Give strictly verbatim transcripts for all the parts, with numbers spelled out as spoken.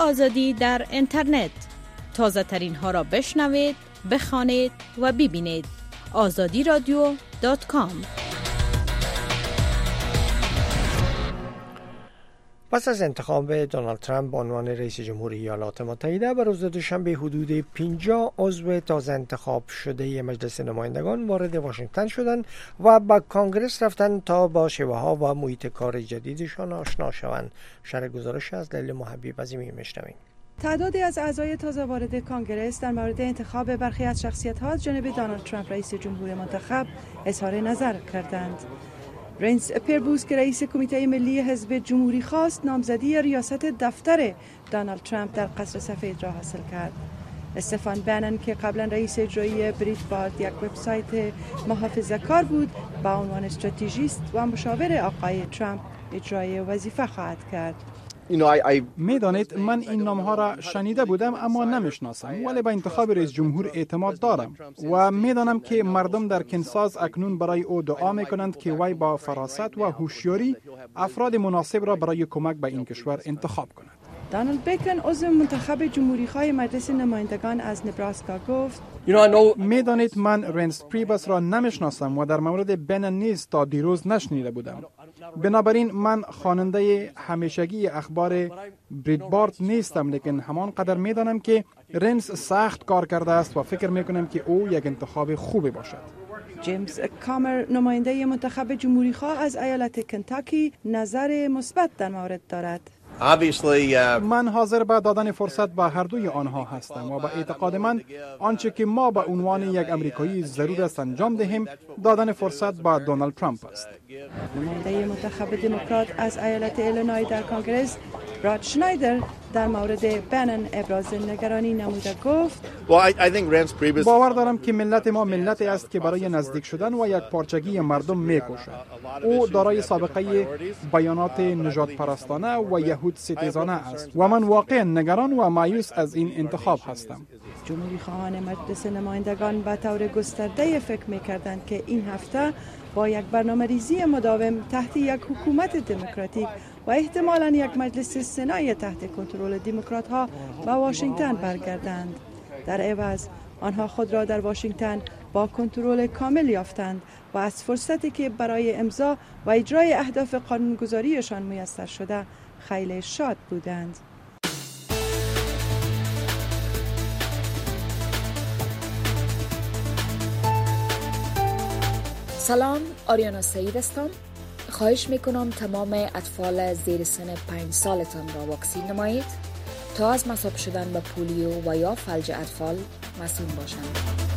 آزادی در اینترنت. تازه ترین ها را بشنوید، بخوانید و ببینید. آزادی رادیو دات کام. پس از انتخاب دونالد ترامپ به عنوان رئیس جمهوری ایالات متحده به روز دوشنبه حدود پنجاه عضو تازه انتخاب شده مجلس نمایندگان وارد واشنگتن شدند و به کانگرس رفتند تا با شیوه ها و محیط کار جدیدشان آشنا شوند. شرح گزارش از لیلا محبی بزیمی میشنویم. تعدادی از اعضای تازه وارد کانگرس در مورد انتخاب برخی از شخصیت‌ها از جانب دونالد ترامپ رئیس جمهور منتخب اظهار نظر کردند. رینس پیربوس که رئیس کمیته ملی حزب جمهوری خواست نامزدی ریاست دفتر دونالد ترامپ در قصر سفید را حاصل کرد. استفان بنن که قبلا رئیس اجرایی بریتبارد یک وبسایت محافظه‌کار بود با عنوان استراتژیست و مشاور آقای ترامپ اجرای وظیفه خواهد کرد. میدانید من این نام‌ها را شنیده بودم اما نمیشناسم، ولی به انتخاب رئیس جمهور اعتماد دارم و میدانم که مردم در کنساس اکنون برای او دعا میکنند که وی با فراست و هوشیاری افراد مناسب را برای کمک به این کشور انتخاب کند. دانالد بیکن عضو منتخب جمهوری‌خواه مجلس نمایندگان از نبراسکا گفت: میدانید من رینس پریبس را نمیشناسم و در مورد بنن نیز تا دیروز نشنیده بودم. بنابراین من خواننده همیشگی اخبار بریتبارد نیستم، لیکن همان قدر میدانم که رینس سخت کار کرده است و فکر میکنم که او یک انتخاب خوبی باشد. جیمز کامر نماینده منتخب جمهوری‌خواه از ایالت کنتاکی نظر مثبت در مورد دارد. من حاضر به دادن فرصت به هر دوی آنها هستم و به اعتقاد من آنچه که ما به عنوان یک امریکایی ضرور است انجام دهیم دادن فرصت به دونالد ترامپ است. نماینده منتخب دموکرات از ایالت ایلینوی در کانگرس براد شنایدر در مورد بنن ابراز نگرانی نموده گفت: باور دارم که ملت ما ملتی است که برای نزدیک شدن و یک پارچگی مردم می‌کوشد. او دارای سابقه بیانات نژاد پرستانه و یهود ستیزانه است و من واقعا نگران و مایوس از این انتخاب هستم. جمهوری خواهان مجلس نمایندگان به طور گسترده فکر می‌کردند که این هفته با یک برنامه ریزی مداوم تحت یک حکومت دموکراتیک و احتمالاً یک مجلس سنایی تحت کنترل دموکرات‌ها به واشنگتن برگردند. در عوض آنها خود را در واشنگتن با کنترل کامل یافتند و از فرصتی که برای امضا و اجرای اهداف قانونگذاریشان میسر شده خیلی شاد بودند. سلام، آریانا سعید هستم. خواهش میکنم تمام اطفال زیر سن پنج سالتان را واکسین نمایید تا از مصاب شدن به پولیو و یا فلج اطفال مسئول باشند.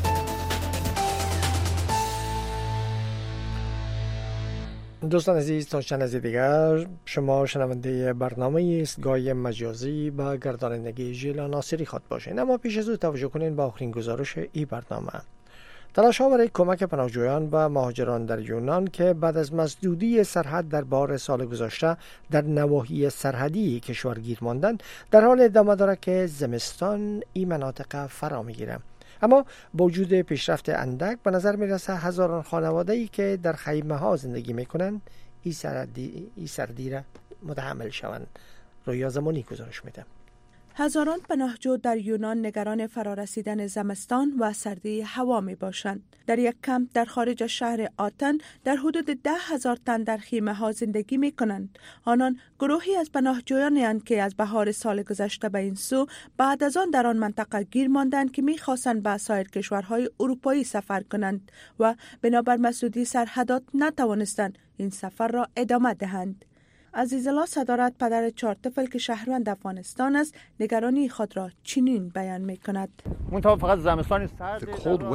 دوستان عزیز، تا چند از دیگر شما شنونده برنامه ایستگاه مجازی با گردانندگی ژیلا ناصری خود باشین. اما پیش از او توجه کنین به آخرین گزارش این برنامه. تلاش ها برای کمک پناهجویان و مهاجران در یونان که بعد از مسدودی سرحد در بهار سال گذشته در نواحی سرحدی کشور گیر ماندند در حال ادامه دارد که زمستان این مناطق فرا میگیرد. اما با وجود پیشرفت اندک به نظر میرسه هزاران خانواده‌ای که در خیمه ها زندگی میکنند این سردی این سردی را متحمل شوند. رویا زمانی گزارش میده. هزاران پناهجو در یونان نگران فرارسیدن زمستان و سردی هوا می باشند. در یک کمپ در خارج شهر آتن در حدود ده هزار تن در خیمه ها زندگی می کنند. آنان گروهی از پناهجویانی اند که از بهار سال گذشته به این سو بعد از آن در آن منطقه گیر ماندند که می خواستند به سایر کشورهای اروپایی سفر کنند و بنابر مسدودی سرحدات نتوانستند این سفر را ادامه دهند. عزیزالله صدارت پدر چهار طفل که شهروند افغانستان است نگرانی خود را چنین بیان می کند. فقط زمستان سرد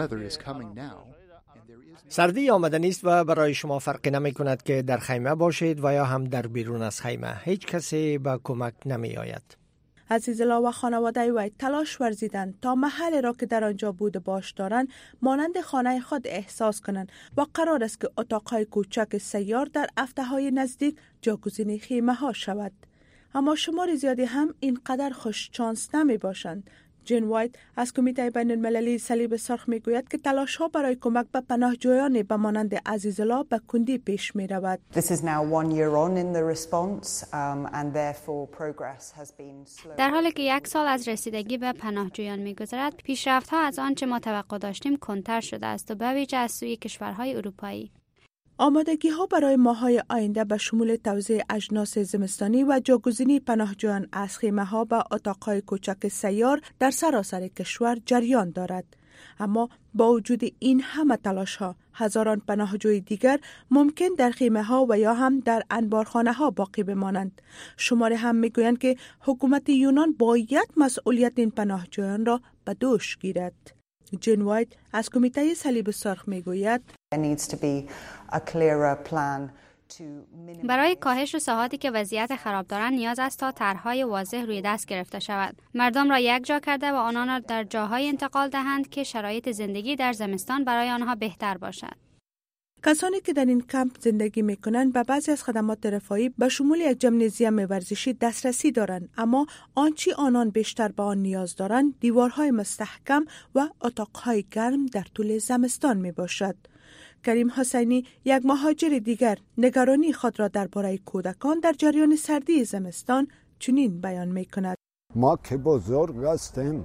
سردی آمدنی است و برای شما فرقی نمی کند که در خیمه باشید و یا هم در بیرون از خیمه. هیچ کسی به کمک نمی آید. عزیزالله و خانواده وی تلاش ورزیدند تا محل را که در آنجا بود باش دارند مانند خانه خود احساس کنند و قرار است که اتاقهای کوچک سیار در هفته‌های نزدیک جاگزین خیمه ها شود. اما شمار زیادی هم اینقدر خوش شانس نمی باشند. جین وایت از کمیته بین المللی صلیب سرخ می گوید که تلاش ها برای کمک به پناهجویان به مانند عزیزالله به کندی پیش می رود. در حالی که یک سال از رسیدگی به پناهجویان می گذرد، پیشرفت ها از آنچه ما توقع داشتیم کندتر شده است و به ویژه از سوی کشورهای اروپایی. آمادگی ها برای ماه‌های آینده به شمول توزیع اجناس زمستانی و جاگزینی پناهجویان از خیمه ها به اتاقهای کوچک سیار در سراسر کشور جریان دارد. اما با وجود این همه تلاش ها، هزاران پناهجوی دیگر ممکن در خیمه ها و یا هم در انبارخانه ها باقی بمانند. شماره هم میگویند که حکومت یونان باید مسئولیت این پناهجویان را به دوش گیرد. جین وایت از کمیته صلیب سرخ میگوید برای کاهش رسوهاتی که وضعیت خراب دارند نیاز است تا طرح‌های واضح روی دست گرفته شود. مردم را یک جا کرده و آنان را در جاهای انتقال دهند که شرایط زندگی در زمستان برای آنها بهتر باشد. کسانی که در این کمپ زندگی میکنند به بعضی از خدمات رفاهی به شمول یک جمنزیم ورزشی دسترسی دارند، اما آنچه آنان بیشتر به آن نیاز دارند دیوارهای مستحکم و اتاقهای گرم در طول زمستان می باشد. کریم حسینی، یک مهاجر دیگر، نگرانی خود را درباره کودکان در جریان سردی زمستان چنین بیان می کند. ما که بزرگ هستیم.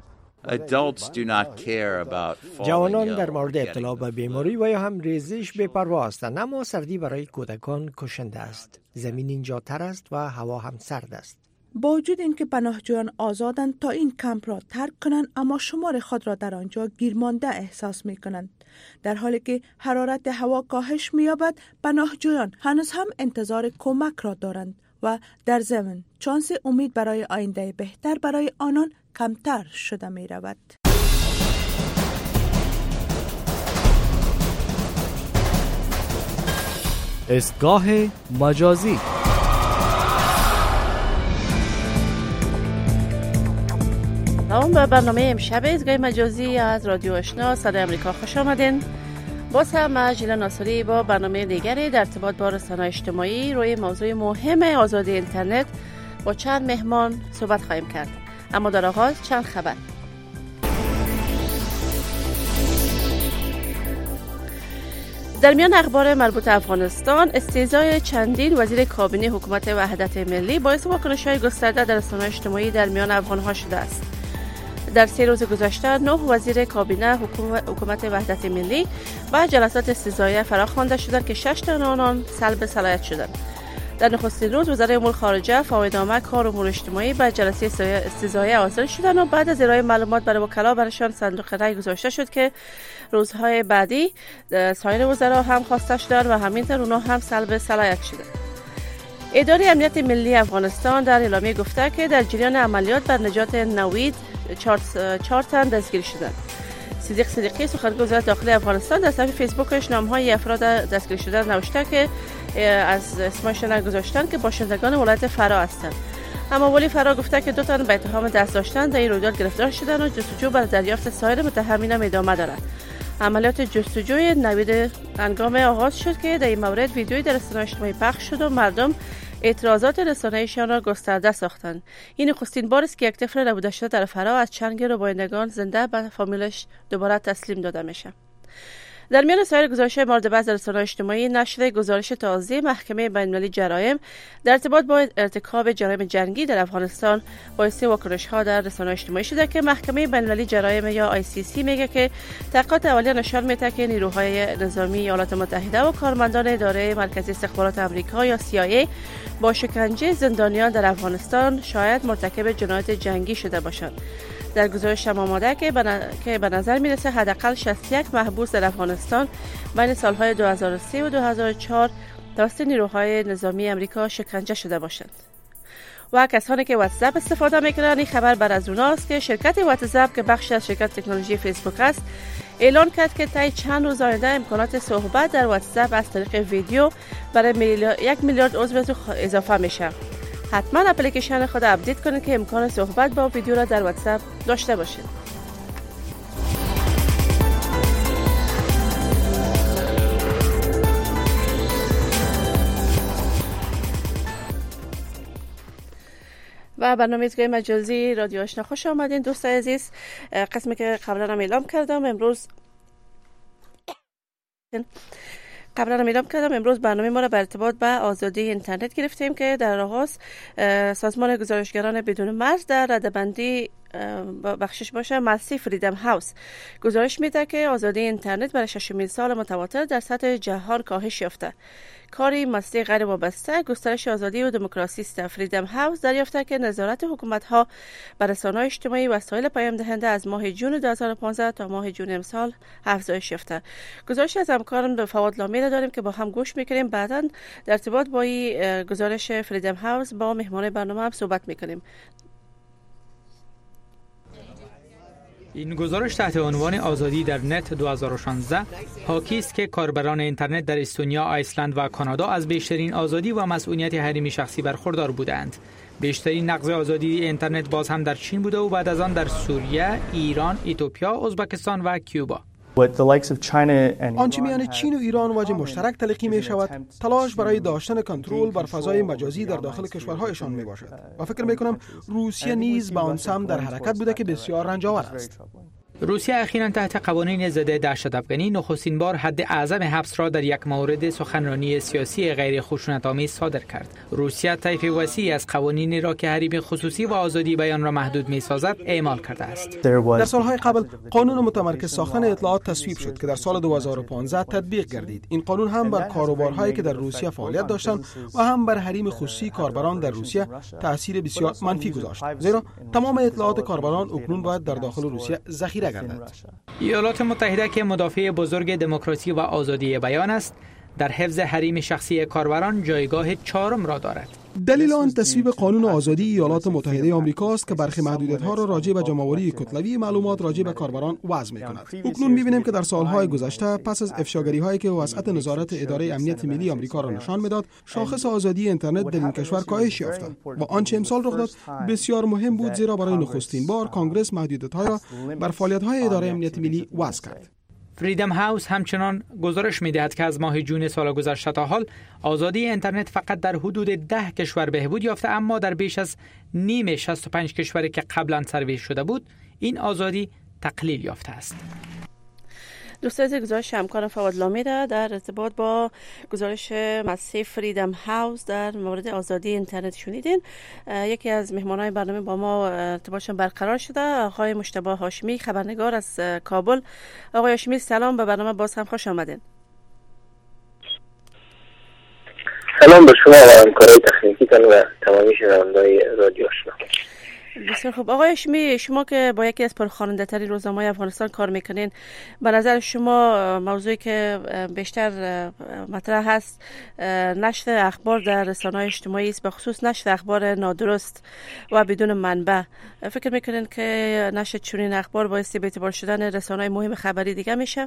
جوانان در مورد ابتلا به بیماری و یا هم ریزش بی‌پروا هستند، اما سردی برای کودکان کشنده است. زمین اینجا تر است و هوا هم سرد است. با وجود اینکه پناهجویان آزادند تا این کمپ را ترک کنند، اما شمار خود را در آنجا گیرمانده احساس می کنند. در حالی که حرارت هوا کاهش می یابد، پناهجویان هنوز هم انتظار کمک را دارند و در ضمن چانس امید برای آینده بهتر برای آنان کمتر شده می رود. اسگاه مجازی. سلام به برنامه امشب اسگاه مجازی از رادیو آشنا صدای امریکا خوش آمدین. باز هم من ژیلا ناصری با برنامه دیگری در ارتباط با رسانه‌های اجتماعی روی موضوع مهم آزادی اینترنت با چند مهمان صحبت خواهیم کرد. اما در آغاز چند خبر. در میان اخبار مربوط افغانستان، استیضاح چندین وزیر کابینه حکومت وحدت ملی باعث واکنش‌های گسترده در رسانه‌های اجتماعی در میان افغان‌ها شده است. در سه روز گذشته نه وزیر کابینه حکومت وحدت ملی با جلسات استیضاحیه فراخوانده شدند که شش تن آنان سلب صلاحیت شدند. در نخستین روز وزرای امور خارجه، فوایدنامه، کار و امور اجتماعی به جلسه استیضاحیه حاضر شدند و بعد از ارائه معلومات برای وکلا برشان صندوق رای گذاشته شد که روزهای بعدی سایر وزرا هم خواسته شدند و همینطور اونا هم سلب صلاحیت شدند. اداره امنیت ملی افغانستان در اعلامیه گفته که در جریان عملیات بر نجات نوید چهار تن دستگیر شدند. صدیق صدیقی سخنگوی وزارت داخلی افغانستان در صفحه فیسبوکش نام‌های افراد دستگیر شده نوشته که از اسمشان گذاشتن که باشندگان ولایت فرا هستند. اما ولی فرا گفته که دو تن به اتهام دست داشتن در این رویداد گرفتار شدند و جستجو برای دریافت سایر متهمین ادامه دارد. عملیات جستجوی نوید هنگام آغاز شد که در این مورد ویدیویی در رسانه‌های اجتماعی پخش شد و مردم اعتراضات رسانه‌ایشان را گسترده ساختند. این نخستین بار است که یک طفل نبوده شده در فرا از چند گروه بایندگان زنده به فامیلش دوباره تسلیم داده میشه. در میان سایر گزارش‌های مورد بحث در رسانه‌های اجتماعی، نشر گزارش تازه محکمه بین‌المللی جرایم در ارتباط با ارتکاب جرایم جنگی در افغانستان باعث واکنش‌ها در رسانه‌های اجتماعی شده که محکمه بین‌المللی جرایم یا آی سی سی میگه که تحقیقات اولیه نشان میده که نیروهای نظامی ایالات متحده و کارمندان اداره مرکزی استخبارات آمریکا یا سی آی ای با شکنجه زندانیان در افغانستان شاید مرتکب جنایت جنگی شده باشند. در گزارش هم آماده که که به نظر میرسه حداقل شصت و یک محبوس در افغانستان بین سالهای دو هزار و سه و دو هزار و چهار توسط نیروهای نظامی امریکا شکنجه شده باشند. و کسانی که واتساپ استفاده میکنند، این خبر بر از اوناست که شرکت واتساپ که بخشی از شرکت تکنولوژی فیسبوک است اعلان کرد که طی چند روز آینده امکانات صحبت در واتساپ از طریق ویدیو برای میلیارد یک میلیارد عضو اضافه میشه. حتما اپلیکیشن خود اپدیت کنید که امکان صحبت با ویدیو را در واتساپ داشته باشید. و برنامه ایستگاه مجازی رادیو آشنا خوش آمدین دوست عزیز. قسمی که قبلا هم اعلام کردم امروز قبلا هم اعلام کردم امروز برنامه ما را به ارتباط با آزادی اینترنت گرفتیم که در آغاز سازمان گزارشگران بدون مرز در رده‌بندی بخشش باشه مسی فریدم هاوس گزارش میده که آزادی اینترنت برای ششمین سال متواتر در سطح جهان کاهش یافته. کاری مسی غیر وابسته گسترش آزادی و دموکراسی است. فریدم هاوس دریافته که نظارت حکومت‌ها بر رسانه‌های اجتماعی و وسایل پیام دهنده از ماه جون دو هزار و پانزده تا ماه جون امسال افزایش یافته. گزارش از همکارم فواد لامی داریم که با هم گوش میکنیم. بعداً در ارتباط با این گزارش فریدم هاوس با مهمان برنامه هم صحبت میکنیم. این گزارش تحت عنوان آزادی در نت دو هزار و شانزده حاکی است که کاربران اینترنت در استونیا، آیسلند و کانادا از بیشترین آزادی و مسئولیت حریم شخصی برخوردار بودند. بیشترین نقض آزادی اینترنت باز هم در چین بوده و بعد از آن در سوریه، ایران، اتیوپیا، ازبکستان و کیوبا. آنچه میان چین و ایران وجه مشترک تلقی می شود تلاش برای داشتن کنترل بر فضای مجازی در داخل کشورهایشان می باشد و فکر می کنم روسیه نیز به آن سمت در حرکت بوده که بسیار رنجاور است. روسیه اخیراً تحت قوانین ضد دهشت افغانی نخستین بار حد اعظم حبس را در یک مورد سخنرانی سیاسی غیر خشونت‌آمیز صادر کرد. روسیه طیف وسیعی از قوانینی را که حریم خصوصی و آزادی بیان را محدود می‌سازد اعمال کرده است. در سالهای قبل قانون متمرکز ساختن اطلاعات تصویب شد که در سال دو هزار و پانزده تطبیق گردید. این قانون هم بر کاروبارهایی که در روسیه فعالیت داشتند و هم بر حریم خصوصی کاربران در روسیه تاثیر بسیار منفی گذاشت، زیرا تمام اطلاعات کاربران اکنون باید در داخل روسیه ذخیره گردد. ایالات متحده که مدافع بزرگ دموکراسی و آزادی بیان است، در حفظ حریم شخصی کاربران جایگاه چهارم را دارد. دلیل آن تصویب قانون آزادی ایالات متحده آمریکا است که برخی محدودیت‌ها را راجع به جمع‌آوری کتلوی معلومات راجع به کاربران وضع می‌کند. اکنون می‌بینیم که در سالهای گذشته پس از افشاگری‌هایی که وسعت نظارت اداره امنیت ملی آمریکا را نشان می‌داد، شاخص آزادی اینترنت در این کشور کاهش یافته و آنچه امسال رخ داد بسیار مهم بود، زیرا برای نخستین بار کانگرس محدودیت‌ها را بر فعالیت‌های اداره امنیت ملی وضع کرد. فریدم هاوس همچنان گزارش می‌دهد که از ماه جون سال گذشته تا حال آزادی اینترنت فقط در حدود ده کشور بهبود یافته، اما در بیش از نیم شصت و پنج کشوری که قبلا سرویس شده بود این آزادی تقلیل یافته است. دوستان گزارش همکارم فواد لامی در ارتباط با گزارش مسی فریدم هاوس در مورد آزادی اینترنت شنیدین. یکی از مهمانان برنامه با ما ارتباطشون برقرار شده، آقای مجتبی هاشمی خبرنگار از کابل. آقای هاشمی سلام، به برنامه باز هم خوش آمدین. سلام به شما و همکارای تکنیکیتان و تمامی شنونده‌های رادیو آشنا. بسیار خوب. آقای هاشمی، شما که با یکی از پرخواننده ترین روزنامه‌های افغانستان کار میکنین، به نظر شما موضوعی که بیشتر مطرح هست نشر اخبار در رسانه‌های اجتماعی است، به خصوص نشر اخبار نادرست و بدون منبع. فکر میکنین که نشر چنین اخبار باعث بی‌اعتبار شدن رسانه‌های مهم خبری دیگه میشه؟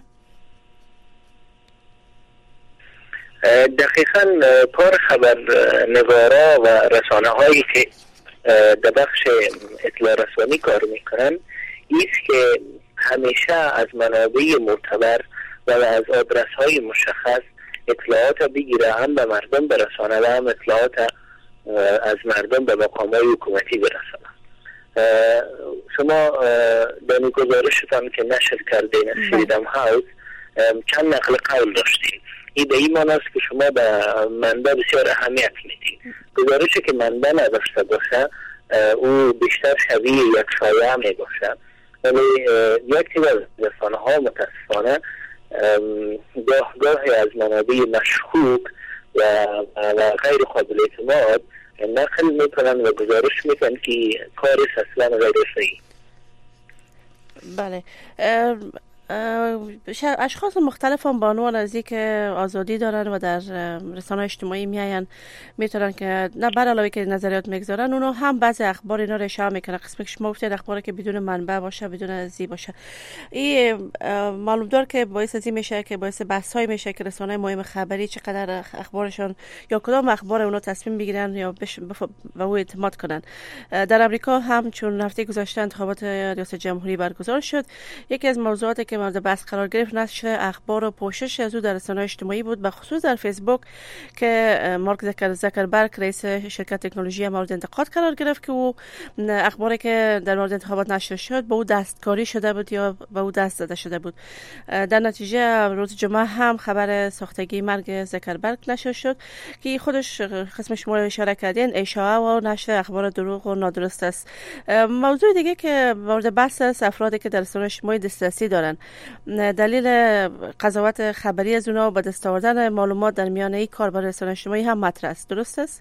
دقیقاً کار خبرنگارا و رسانه‌هایی که در بخش اطلاع رسانی کار میکنن ایست که همیشه از منابع معتبر و از آدرس های مشخص اطلاعات بگیره، هم به مردم برسانه و هم اطلاعات از مردم به مقام های حکومتی برسانه. شما در گزارشتان که نشر کردین از فریدم هاوس چند نقل قول داشتید. این به این معنی است که شما به منبع بسیار اهمیت میدید. گزارشی که منبع نداشته باشه او بیشتر شبیه یک شایعه می باشه، ولی یکی از رسانه ها متاسفانه گاه گاهی از منابع مشکوک و, و غیر قابل اعتماد نقل میکنن و گزارش میکنن که کارش اصلا غیر صحیح. بله. اشخاص مختلف هم با عنوان از اینکه آزادی دارن و در رسانه‌های اجتماعی میاین میتونن که نه بر علاوه که نظریات میگذارن، اونو هم بعضی اخبار اینا رو اشاره میکنن. قسمی که شما گفتید اخباری که بدون منبع باشه، بدون ازی باشه، این معلوم دار که باعث ازی میشه که باعث بحث‌های میشه که رسانه‌های مهم خبری چقدر اخبارشون یا کدام اخبار اونو تصمیم بگیرن یا به او اعتماد کنن. در امریکا هم چون هفته گذشته انتخابات ریاست جمهوری برگزار شد، یکی از موضوعاتی که که مورد بحث قرار گرفت نشر اخبار و پوشش از او در رسانه‌های اجتماعی بود، به خصوص در فیسبوک که مارک زکر زکربرگ رئیس شرکت تکنولوژی مورد انتقاد قرار گرفت که او اخباری که در مورد انتخابات نشر شد به او دستکاری شده بود یا به او دست داده شده بود. در نتیجه روز جمعه هم خبر ساختگی مرگ زکربرگ نشر شد که خودش قسم شما اشاره کردین اشاعه و نشر اخبار دروغ و نادرست است. موضوع دیگه که مورد بحث است افرادی که در رسانه‌های اجتماعی دسترسی دارن، دلیل قضاوت خبری از اونها و به دست آوردن معلومات در میانه این کاربر رسانه اجتماعی هم مطرح است. درست است؟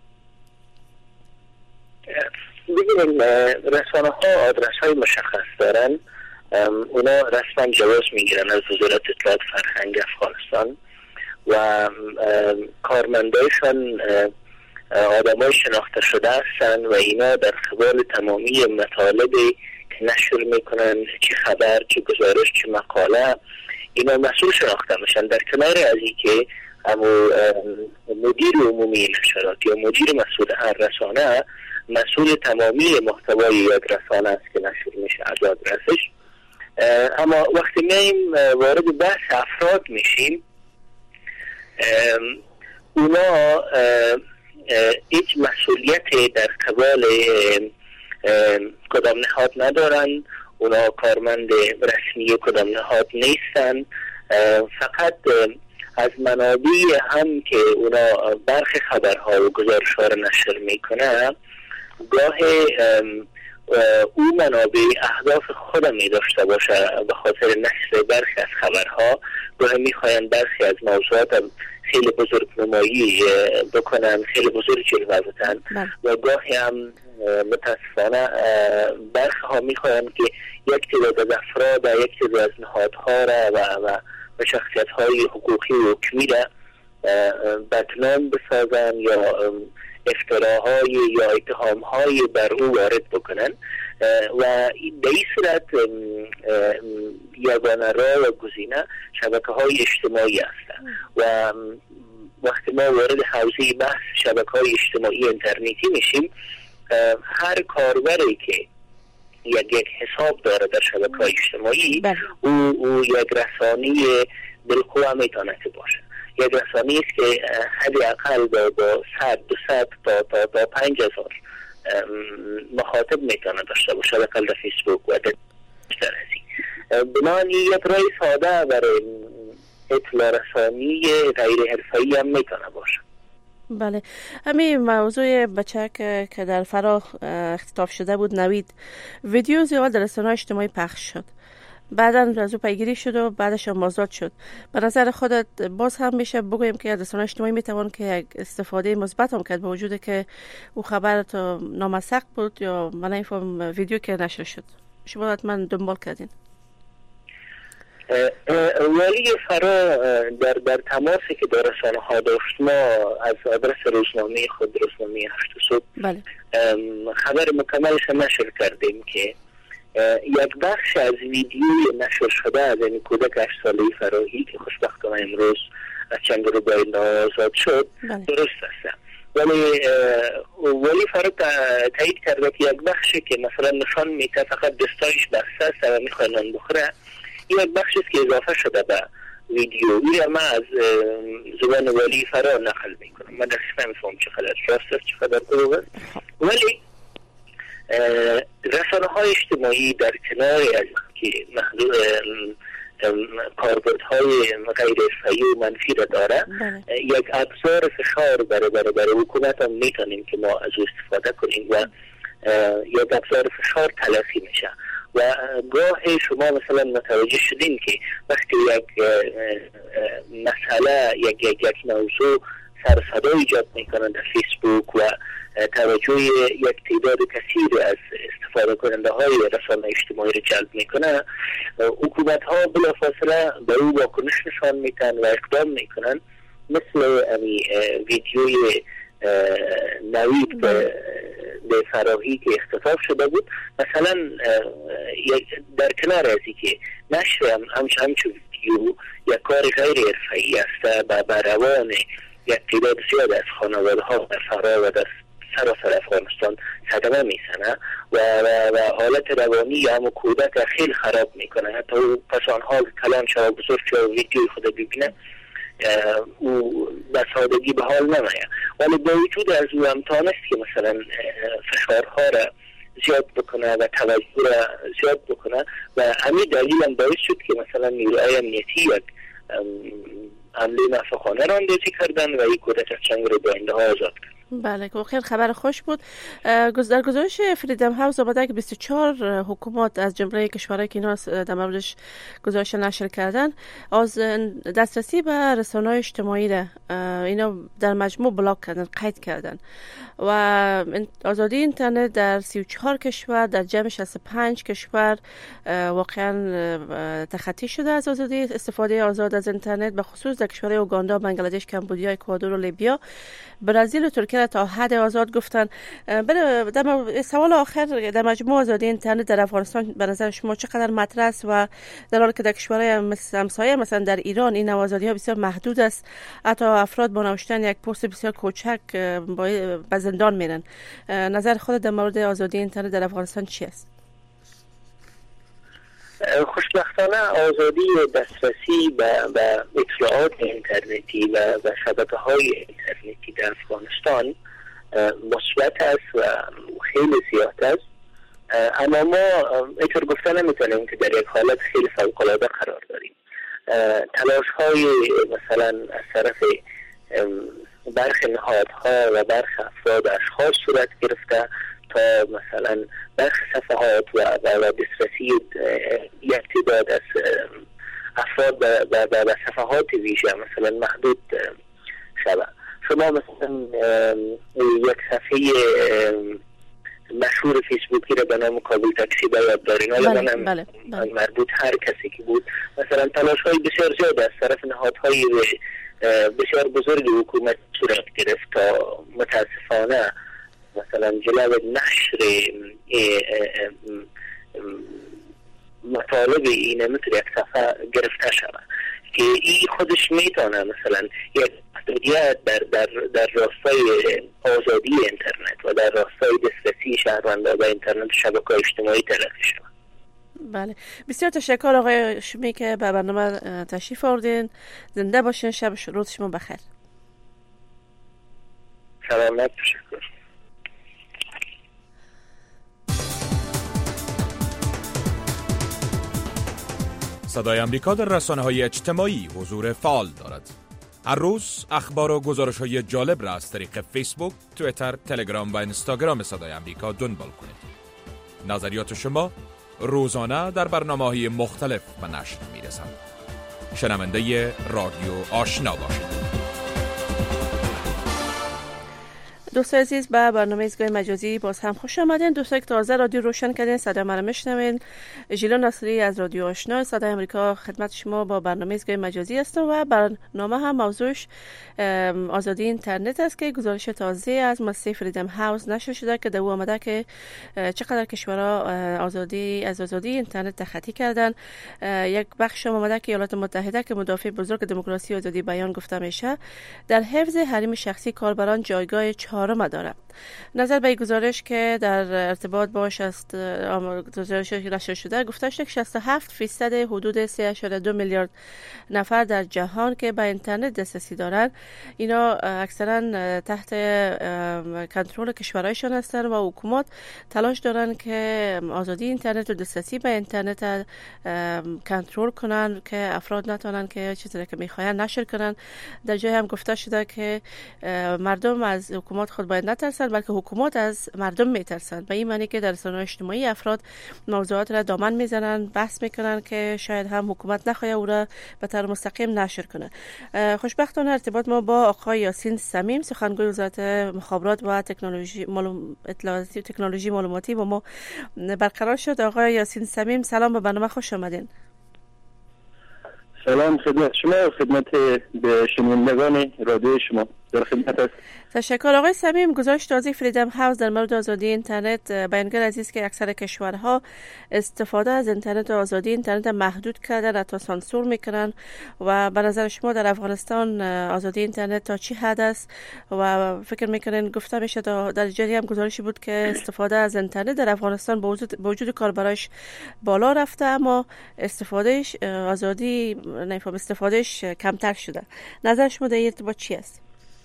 ببینید رسانه ها آدرس های مشخص دارن، اونا رسما جواز میگیرن از وزارت اطلاعات فرهنگ افغانستان و کارمندایشان آدم های شناخته شده هستن و اینا در قبال تمامی مطالبی که نشر میکنن، چه خبر، چه گزارش، چه مقاله، اینا مسئول شناخته میشن. در کنار از این که امو مدیر عمومی نشرات یا مدیر مسئول هر رسانه مسئول تمامی محتوای یک رسانه است که نشر میشه از آدرسش. اما وقتی مییم وارد بحث افراد میشیم، اونا هیچ مسئولیتی در قبال کدام نهاد ندارن، اونا کارمند رسمی کدام نهاد نیستن، فقط از منابعی هم که اونا برخی خبرها و گزارش‌ها را نشر میکنه، گاه او منابع اهداف خود می داشته باشه به خاطر نشر برخی از خبرها، گاه میخواین برخی از موضوعات خیلی بزرگ نمایی بکنن، خیلی بزرگ جلوه بدن و گاهی هم متاسفانه برخی ها میخواین که یک تعداد از افراد و یک تعداد از نهادها را و, و شخصیت های حقوقی و حکمی را بدنام بسازن یا افتراهای یا اتهامهای بر او وارد بکنن و در این صورت یگانه راه و گزینه شبکه های اجتماعی هستند و وقتی ما وارد حوزه بحث شبکه های اجتماعی اینترنتی میشیم، هر کاربری که یک یک حساب داره در شبکه های اجتماعی او, او یک رسانه بالقوه میتونه باشه، یک رسانه است که حداقل با با صد دو صد تا تا تا پنج هزار مخاطب میتونه داشته باشه حداقل در فیسبوک و در اینستاگرام. بنابراین یک راه ساده برای اطلاع رسانی غیر حرفه‌ای هم میتونه باشه. بله، همین موضوع بچه که در فراه اختطاف شده بود، نوید، ویدیو زیاد در رسانه‌های اجتماعی پخش شد، بعداً از او پیگیری شد و بعدش هم آزاد شد. به نظر خودت باز هم میشه بگویم که رسانه اجتماعی میتوان که یک استفاده مثبت هم کرد با وجود که او خبر تو ناموثق بود یا من نمیفهم ویدیو که نشر شد؟ شما حتما دنبال کردین. ولی فرا در در تماسی که در رسانه ها داشت، ما از آدرس روزنامه خود، روزنامه هشت صبح، بله، خبر مکملش نشر کردیم که یک بخش از ویدیوی نشر شده از این کودک هشت ساله فراهی که خوشبختانه امروز از چنگ رو باید آزاد شد، بله، درست است. ولی ولی فرا تایید کرده که یک بخشی که مثلا نشان میده فقط دستایش بسته است و میخواه نان بخوره، یک بخشی است که اضافه شده به ویدیو. این من از زبان ولی فرا نقل میکنم، من دقیق نمیفهم چقدر راست است چقدر دروغ است. ولی رسانه های اجتماعی در کنار از که محدود کاربردهای غیر حرفه‌ای و منفی را داره، یک ابزار فشار برای برای برای حکومت هم میتونیم که ما از او استفاده کنیم و یک ابزار فشار تلقی میشه. و گاه شما مثلا متوجه شدین که وقتی یک مسئله یک یک یک موضوع سر صدا ایجاد میکنن در فیسبوک و توجه یک تعداد کثیر از استفاده کننده های رسانه اجتماعی رو جلب میکنه، حکومت ها بلافاصله به او واکنش نشان میدن و اقدام میکنن، مثل امی ویدیوی نوید به فراهی که اختطاف شده بود. مثلا در کنار ازی که نشر همچه همچه ویدیو یک کار غیر حرفه‌ای است و به روان یک تعداد زیاد از خانواده ها در فرا و در سراسر افغانستان صدمه میزنه و, و, و حالت روانی یا هم کودک خیلی خراب میکنه. حتی پس آنها کلان شما بزرگ شما ویدیوی خود ببینه او به سادگی به حال نمیه، ولی با وجود از او امتحان است که مثلا فشارها را زیاد بکنه و توجه را زیاد بکنه و همین دلیل هم باعث شد که مثلا نیروهای امنیتی یک حمله نفخانه را اندازی کردن و یک کودک از چنگ را به آینده ها آزاد کرد. بله که خیلی خبر خوش بود. در گزارش فریدم هاوس آمده که بیست و چهار حکومت از جمله کشورهایی که اینا در موردش گزارش نشر کردن از دسترسی به رسانه‌های اجتماعی را اینا در مجموع بلاک کردن، قید کردن و آزادی اینترنت در سی و چهار کشور در جمع شصت و پنج کشور واقعا تخطی شده از آزادی استفاده آزاد از اینترنت، به خصوص در کشورهای اوگاندا، بنگلادش، کمبودیا، اکوادور و لیبیا، برزیل و ترکیه تا حد آزاد گفتن. در سوال آخر، در مجموع آزادی اینترنت در افغانستان به نظر شما چقدر مطرح است و در حالی که در کشورهای همسایه مثلا در ایران این آزادی ها بسیار محدود است، حتی افراد با نوشتن یک پست بسیار کوچک به زندان میرن. نظر خود در مورد آزادی اینترنت در افغانستان چی است؟ خوشبختانه آزادی دسترسی به, به اطلاعات اینترنتی و, و شبکه های اینترنتی در افغانستان مثبت است و خیلی زیاد است، اما ما اینطور گفتن نمیتونیم که در یک حالت خیلی فوق‌العاده قرار داریم. تلاش های مثلا از طرف برخی نهادها و برخی افراد اشخاص صورت گرفته تا مثلا برخی صفحات و, و, و دسترسی یک تعداد از افراد به, به, به, به صفحات ویژه مثلا محدود شود. شما مثلا یک صفحه مشهور فیسبوکی را به نام کابل تاکسی به یاد دارین، حالا بله، من بله، بله. مربوط هر کسی که بود، مثلا تلاش های بسیار زیاد از طرف نهادهای بسیار بزرگ حکومت صورت گرفت تا متاسفانه مثلا جلو نشر مطالب اینه مثل یک صفحه گرفته شود که این خودش میتونه مثلا یک محدودیت در, در, در راستای آزادی اینترنت و در راستای دسترسی شهروندان به اینترنت و شبکه اجتماعی تلقی شود. بله، بسیار تشکر آقای شمی که به برنامه تشریف آوردین. زنده باشین، شب روز شما بخیر. سلامت، تشکر. صدای امریکا در رسانه‌های اجتماعی حضور فعال دارد. هر روز اخبار و گزارش‌های جالب را از طریق فیسبوک، توییتر، تلگرام و اینستاگرام صدای امریکا دنبال کنید. نظریات شما روزانه در برنامه‌های مختلف به نشر می‌رسند. شنونده رادیو آشنا باشید. دوستان عزیز، به برنامه ایستگاه مجازی باز هم خوش آمدین. دوستان که تازه رادیو روشن کردین، صدای ما را میشنوین. ژیلا ناصری از رادیو آشنا صدای آمریکا خدمت شما با برنامه ایستگاه مجازی هستم و برنامه هم موضوعش آزادی اینترنت است که گزارش تازه از مؤسسه فریدم هاوس نشر شده که در او آمده که چقدر کشورها آزادی از آزادی اینترنت تخطی کردن. یک بخش هم آمده که ایالات متحده که مدافع بزرگ دموکراسی و آزادی بیان گفته میشه، در حفظ حریم شخصی کاربران جایگاه چهارم داره. نظر به این گزارش که در ارتباط باش است گزارش نشر شده گفته شده که شصت و هفت فیصد حدود سه اشاره دو میلیارد نفر در جهان که به اینترنت دسترسی دارند، اینا اکثرا تحت کنترل کشورهایشان هستند و حکومت تلاش دارن که آزادی اینترنت و دسترسی به اینترنت کنترل کنن که افراد نتونن که چیزی که میخواین نشر کنن. در جای هم گفته شده که مردم از حکومت خود باید نترسند بلکه حکومت از مردم میترسند. به این معنی که در رسانه‌های اجتماعی افراد موضوعات را دامن میزنن، بحث میکنن که شاید هم حکومت نخواهد او را به طور مستقیم نشر کنه. خوشبختانه ارتباط ما با آقای یاسین صمیم، سخنگوی وزارت مخابرات و تکنولوژی معلوم... اطلاعاتی و تکنولوژی معلوماتی با ما برقرار شد. آقای یاسین صمیم، سلام، به برنامه خوش آمدین. سلام خدمت شما و خدمت به شنوندگان رادیو شما. در خدمت است. تشکر. آقای صمیم، گزارش تازه فریدم هاوس در مورد آزادی اینترنت بیانگر عزیز که اکثر کشورها استفاده از اینترنت و آزادی اینترنت محدود کردن، حتی سانسور میکنن و به نظر شما در افغانستان آزادی اینترنت تا چی حد است و فکر میکنین گفته میشه در جری هم گزارشی بود که استفاده از اینترنت در افغانستان با وجود با وجود کاربراش بالا رفته اما استفادهش آزادی نفهم استفادهش کمتر شده. نظر شما در این ارتباط چی است؟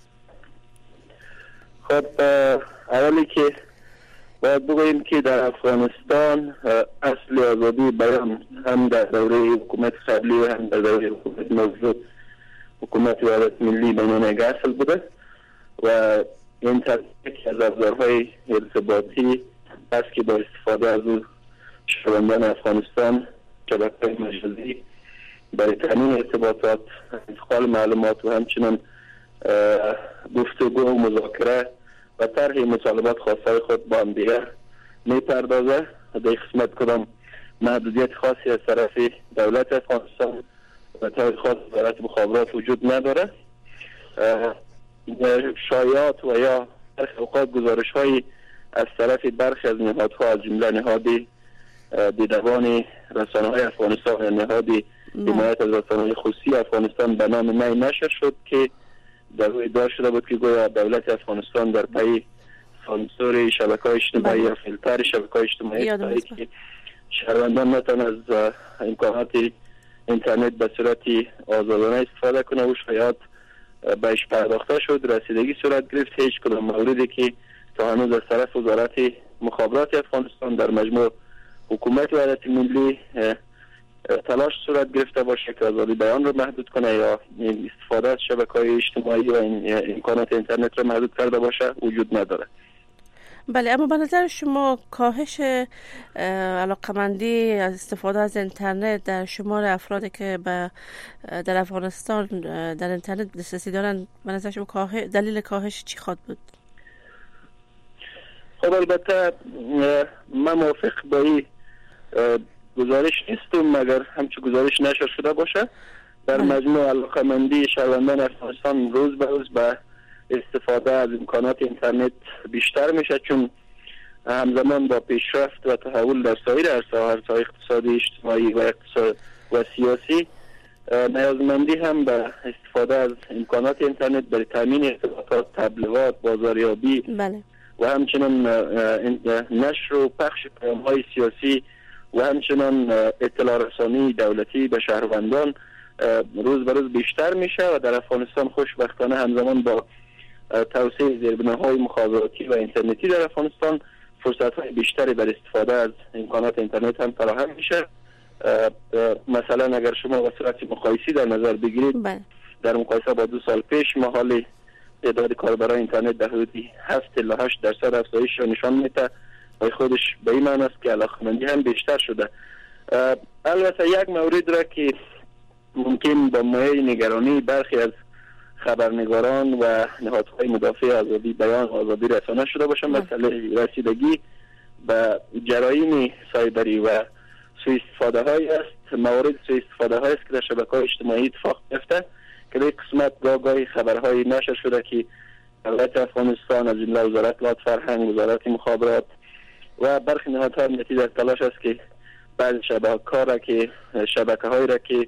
خب اولی که باید بگوییم که در افغانستان اصل آزادی بیان هم در دوره حکومت قبلی و هم در دوره حکومت موجود حکومت وحدت ملی بین یک اصل بوده و اینترنت که از ابزارهای ارتباطی است که با استفاده از او شهروندان افغانستان شبکه‌های مجازی برای تامین ارتباطات، انتقال معلومات و همچنین گفتگو و مذاکره و طرح مطالبات خاصه خود با هم دیگر میپردازه. در قسمت کدام محدودیت خاصی از طرف دولت افغانستان و طور خاص وزارت مخابرات وجود نداره. شایعات و یا برخی اوقات گزارش های از طرف برخی از نهادها از جمله نهاد دیدبان رسانه های افغانستان و نهاد حمایت از رسانه های خصوصی افغانستان به نام نی نشر شد که در روی ادعا شده بود که گویا دولت افغانستان در پی سانسور شبکه‌های اجتماعی یا فیلتر شبکه‌های اجتماعی است که شهروندان نتوانند از امکانات اینترنت به صورت آزادانه استفاده کنه و شاید بهش پرداخته شد. رسیدگی صورت گرفت. هیچ کدام موردی که تا هنوز از طرف وزارت مخابرات افغانستان در مجموع حکومت وحدت ملی تلاش صورت گرفته باشه که آزادی بیان رو محدود کنه یا استفاده از شبکه‌های اجتماعی و امکانات اینترنت رو محدود کرده باشه وجود نداره. بله، اما به نظر شما کاهش علاقمندی از استفاده از اینترنت در شمار افرادی که به در افغانستان در اینترنت دسترسی دارن، به نظر شما کاهش دلیل کاهش چی خواهد بود؟ خب البته من موافق با این گزارش نیستم مگر همچه گزارش نشر شده باشه. در مجموع علاقمندی شهروندان افغانستان روز به روز به استفاده از امکانات اینترنت بیشتر میشه، چون همزمان با پیشرفت و تحول در سایر عرصه‌های اقتصادی، اجتماعی و اقتصاد و سیاسی نیازمندی هم به استفاده از امکانات اینترنت برای تامین ارتباطات، تبلیغات، بازاریابی بله. و همچنین نشر و پخش پیام‌های سیاسی و همچنین اطلاع رسانی دولتی به شهروندان روز به روز بیشتر میشه و در افغانستان خوشبختانه همزمان با توسعه زیربناهای مخابراتی و اینترنتی در افغانستان فرصت‌های بیشتری برای استفاده از امکانات اینترنت هم فراهم میشه. مثلا اگر شما به صورت مقایسی در نظر بگیرید بله. در مقایسه با دو سال پیش ما حال تعداد کاربران اینترنت در حدود هفت الی هشت درصد افزایش را نشان میده و خودش به این معنی است که علاقمندی هم بیشتر شده. البته یک مورد را که ممکن با مایه نگرانی برخی از خبرنگاران و نهادهای مدافع آزادی بیان و آزادی رسانه شده باشه مسئله رسیدگی به جرایم سایبری و سوء استفاده های است. موارد سوء استفاده های است که در شبکه‌های اجتماعی اتفاق میفته که در قسمت گاهی خبرهای نشر شده که دولت افغانستان از جمله وزارت اطلاعات فرهنگ، وزارت مخابرات و برخی نهادهای امنیتی در تلاش است که بعضی شبکه‌ها را که شبکه‌هایی را که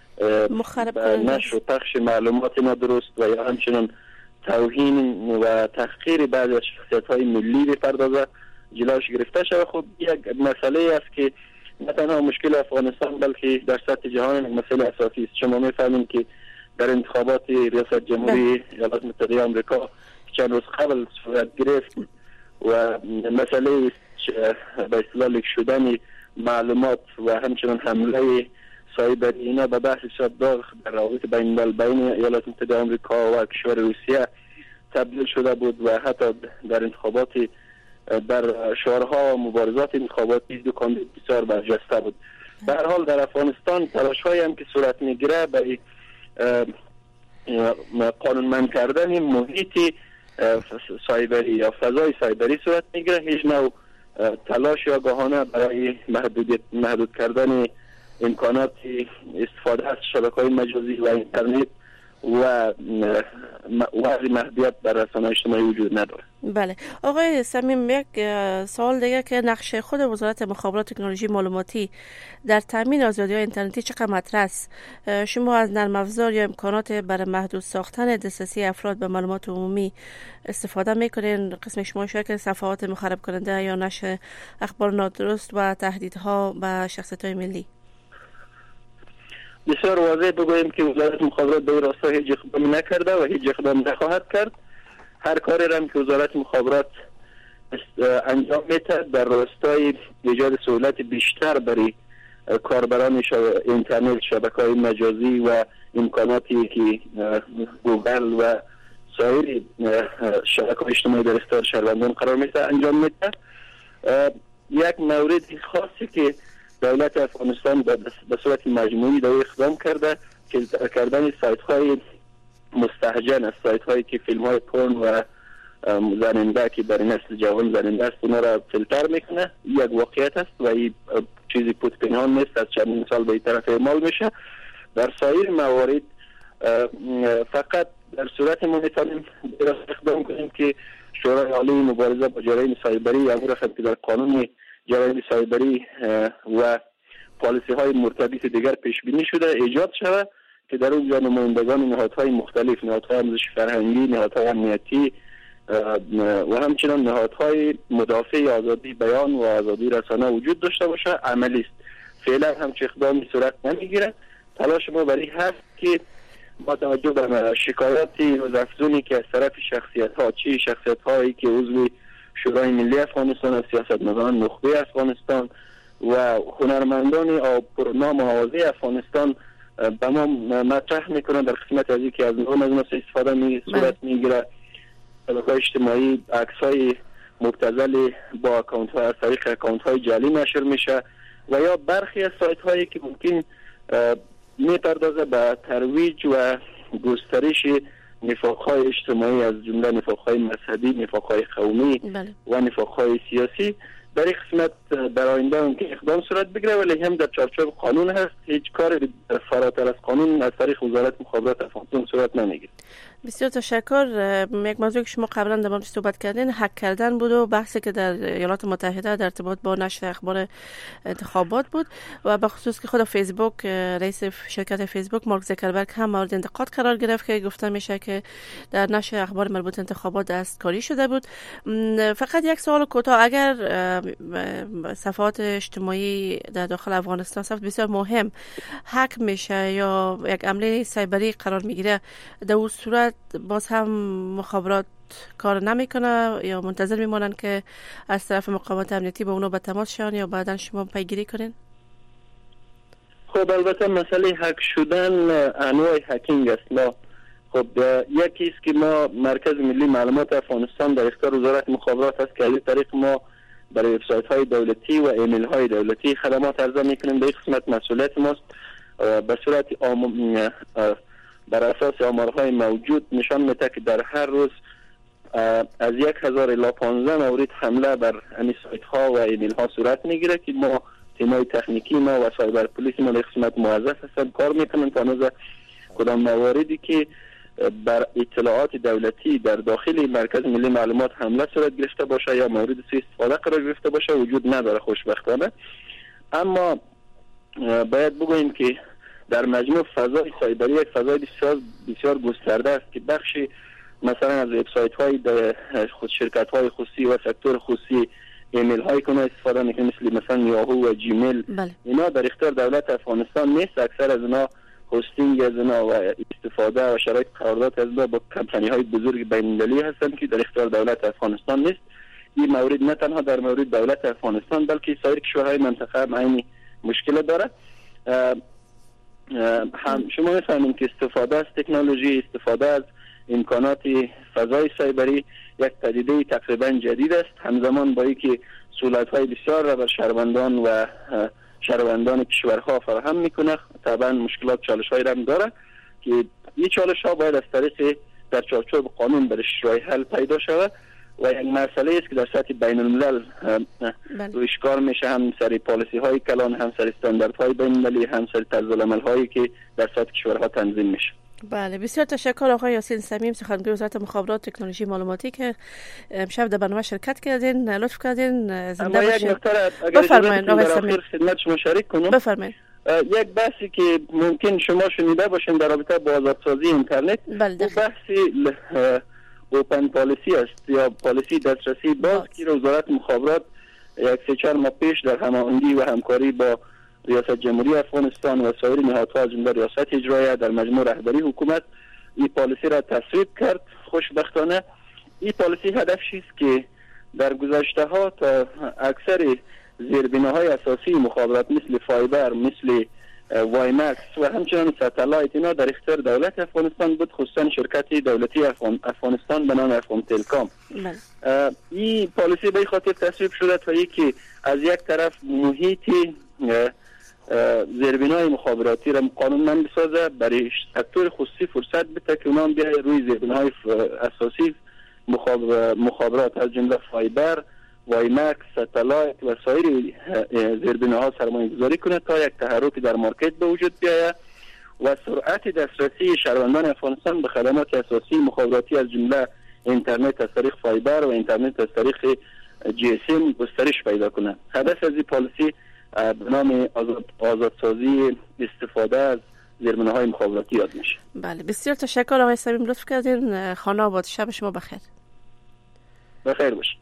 نشر و پخش معلومات نادرست و یا همچنین توهین و تحقیر بعضی از شخصیت‌های ملی بپردازه جلوش گرفته شود. خب یک مسئله است که نه تنها مشکل افغانستان بلکه در سطح جهان مسئله اساسی است. شما می‌فهمید که در انتخابات ریاست جمهوری ایالات متحده آمریکا چند روز قبل صورت گرفت و مسئله به اصطلاح لیک شدن معلومات و همچنین حمله سایبری اینا به بحث شداغ در روابط بین الملل بین ایالات متحده آمریکا و کشور روسیه تبدیل شده بود و حتی در انتخابات در شعارها و مبارزات انتخاباتی دو کاندید بسیار برجسته بود. به هر حال در افغانستان تلاش‌هایی هم که صورت میگیره برای قانونمند کردن محیط سایبری یا فضای سایبری صورت میگیره. هیچ نوع تلاش یا آگاهانه برای محدود محدود کردن امکانات استفاده از شبکه‌های مجازی و اینترنت و وضع محدودیت در رسانه‌های اجتماعی وجود نداره. بله آقای صمیم، یک سوال دیگه که نقش خود وزارت مخابرات و تکنولوژی معلوماتی در تامین آزادی‌های اینترنتی چقدر مطرح است؟ شما از نرم افزار یا امکانات برای محدود ساختن دسترسی افراد به معلومات عمومی استفاده میکنین؟ قسم شما شاید که صفحات مخرب کننده یا نشر اخبار نادرست و تهدیدها به شخصیت‌های ملی. بسیار واضح بگوییم که وزارت مخابرات به این راستا هیچ اقدامی نکرده و هیچ اقدام نخواهد کرد. هر کاری را که وزارت مخابرات انجام میده در راستای ایجاد سهولت بیشتر برای کاربران اینترنت، شبکه‌های مجازی و امکاناتی که گوگل و سایر شبکه‌های اجتماعی در اختیار شهروندان قرار میده انجام میده. یک مورد خاصی که دولت افغانستان به صورت مجموعی در اقدام کرده که کردن سایت های مستهجن از سایت هایی که فیلم های پورن و زننده که برای نسل جوان زننده است اونا را فیلتر میکنه. یک واقعیت است و این چیزی پوت پنهان نیست، از چندین سال به این طرف اعمال میشه. در سایر موارد فقط در صورت ما میتونیم اقدام کنیم که شورای عالی مبارزه با جرایم سایبری امور خود که در قانون جرایم سایبری و پالیسی های مرتبط دیگر پیش بینی شده ایجاد شود که در اونجا نمایندگان نهادهای مختلف، نهادهای آموزش فرهنگی، نهادهای امنیتی و همچنان نهادهای مدافع آزادی بیان و آزادی رسانه وجود داشته باشه. عملی است. فعلا هم چه اقدامی صورت نمیگیره. تلاش ما برای هست که با توجه به شکایاتی روزافزونی که از طرف شخصیت ها چی شخصیت هایی که عضو شورای ملی افغانستان از سیاستمداران نخبه افغانستان و هنرمندان پرنام و آوازه افغانستان به ما مطرح میکنن در قسمت از اینکه از نام از ما استفاده می صورت میگیره. شبکه‌های اجتماعی عکس های مبتذل با اکانت های از طریق اکانت های جعلی نشر میشه و یا برخی از سایت هایی که ممکن میپردازه به ترویج و گسترش نفاق‌های اجتماعی از جمله نفاق‌های مذهبی، نفاق‌های قومی بله. و نفاق‌های سیاسی. در این قسمت در آینده هم که اقدام صورت بگیره ولی هم در چارچوب قانون هست. هیچ کار فراتر از قانون از طریق وزارت مخابرات افغانستان صورت نمیگیره. بسیار تشکر. یک موضوع که شما قبلا در موردش صحبت کردین هک کردن بود و بحثی که در ایالات متحده در ارتباط با نشر اخبار انتخابات بود و به خصوص که خود فیسبوک، رئیس شرکت فیسبوک مارک زاکربرگ هم مورد انتقاد قرار گرفت که گفته میشه که در نشر اخبار مربوط انتخابات دستکاری شده بود. فقط یک سوال کوتاه، اگر صفحات اجتماعی در داخل افغانستان صفحات بسیار مهم هک میشه یا یک عمله سایبری قرار میگیره، در اون صورت باز هم مخابرات کار نمیکنه یا منتظر میمونن که از طرف مقامات امنیتی با اونو به تماس شون یا بعدن شما پیگیری کنین؟ خب البته مسئله هک شدن انواع هکینگ است. ما خب یکی است که ما مرکز ملی معلومات افغانستان در اختیار وزارت مخابرات است که از این طریق ما برای وبسایت های دولتی و ایمیل های دولتی خدمات عرضه میکنیم. به این قسمت مسئولیت ماست. به صورت آم... بر اساس آمارهای موجود نشان میده که در هر روز از یک هزار الی پانزده مورد حمله بر این سایت ها و ایمیل ها صورت میگیره که ما تیمای تکنیکی ما و سایبر پلیس ما در قسمت موظف هستن کار میکنن تا نظر کدام مواردی که بر اطلاعات دولتی در داخل مرکز ملی معلومات حمله صورت گرفته باشه یا مورد سوء استفاده قرار گرفته باشه وجود نداره خوشبختانه. اما باید بگوییم که در مجموع فضای سایبری یک فضای بسیار بسیار گسترده است که بخشی مثلا از وبسایت های خود شرکت های خصوصی و سکتور خصوصی ایمیل های کنه استفاده میکنه مثل مثلا یاهو و جیمیل بله. اینا در اختیار دولت افغانستان نیست. اکثر از اینا هاستینگ از اینا و استفاده و شرایط قرارداد از اینا با کمپانی های بزرگ بین المللی هستن که در اختیار دولت افغانستان نیست. این مورد نه تنها در مورد دولت افغانستان بلکه سایر کشورهای منطقه هم این مشکل داره. هم شما میفهمید که استفاده از تکنولوژی، استفاده از امکانات فضای سایبری یک پدیده تقریبا جدید است. همزمان با اینکه سهولت‌های بسیار را بر شهروندان و شهروندان کشورها فراهم میکنه طبعا مشکلات چالش‌هایی را هم داره که این چالش‌ها باید از طریق در چارچوب قانون برش راه حل پیدا شود و یک مسئله است که در سطح بین الملل رویش کار میشه، هم سر پالیسی های کلان، هم سر استانداردهای بین المللی، هم سر طرز العمل هایی که در سطح کشورها تنظیم میشه. بله، بسیار تشکر آقای یاسین صمیم، سخنگوی وزارت مخابرات و تکنولوژی معلوماتی که امشب در برنامه شرکت کردین. لطف کردین. زنده باشید. بفرمایید آقای صمیم. خدمت شما شریک کنم. بفرمایید. یک بحثی که ممکن شما شنیده باشین در رابطه با آزادسازی اینترنت، بله، بحثی اوپن پالیسی است یا پالیسی دسترسی باز که وزارت مخابرات یک سه چهار ماه پیش در هماهنگی و همکاری با ریاست جمهوری افغانستان و سایر نهادها از جمله ریاست اجرایی در مجموع رهبری حکومت این پالیسی را تصویب کرد. خوشبختانه این پالیسی هدفش است که در گذشته ها تا اکثر زیربناهای اساسی مخابرات مثل فایبر، مثل وایمکس و همچنین ستلایت اینا در اختیار دولت افغانستان بود، خصوصا شرکت دولتی افغان افغانستان به نام افغان تلکام. این پالیسی به خاطر تصویب شده تا یکی از یک طرف محیط زیربنای مخابراتی را قانونمند بسازه، برای سکتور خصوصی فرصت بده که اونها بیای روی زیربناهای اساسی مخابرات از جمله فایبر، وایمکس، ستلایت و سایر زیربناها سرمایه گذاری کنه تا یک تحرک در مارکت به وجود بیاید و سرعت دسترسی شهروندان افغانستان به خدمات اساسی مخابراتی از جمله اینترنت از طریق فایبر و اینترنت از طریق جی اس ام گسترش پیدا کنه. هدف از این پالیسی به نام آزاد آزادسازی استفاده از زیربناهای مخابراتی یاد میشه. بله، بسیار تشکر آقای صمیم، لطف کردین. خانه آباد، شب شما بخیر. بخیر باشید.